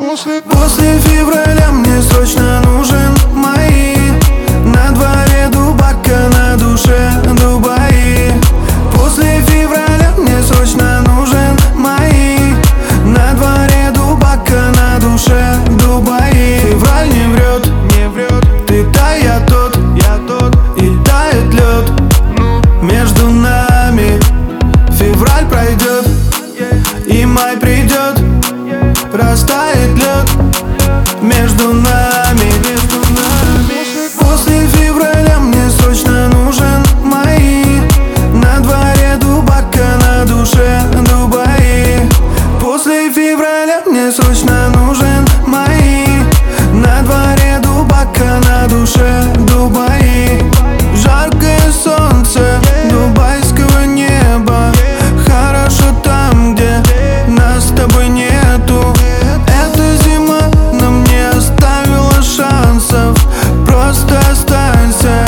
После февраля мне срочно нужен мои. На дворе дубака, на душе Дубаи. После февраля мне срочно нужен мои. На дворе дубака, на душе Дубаи. Февраль не врет, не врет. Ты та, я тот, и тает лед между нами. Февраль пройдет, и май придет. Растает лед между нами. После февраля мне срочно нужен мои. На дворе дубака, на душе Дубаи. После февраля мне срочно нужен мои. На дворе дубака, на душе Дубаи. Жаркое солнце дубайского неба. Хорошо там, где нас с тобой нету. Эта зима нам не оставила шансов. Просто останься.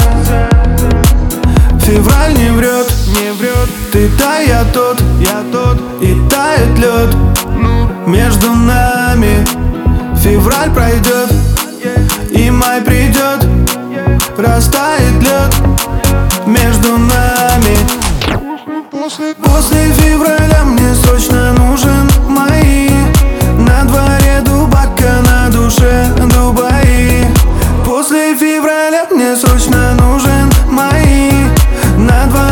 Февраль не врет, не врет. Ты та, я тот, и тает лед между нами. Февраль пройдет, и май придет. Растает лед между нами. После февраля мне срочно нужен мои. На дворе дубака, на душе Дубаи. После февраля мне срочно нужен мои. На дворе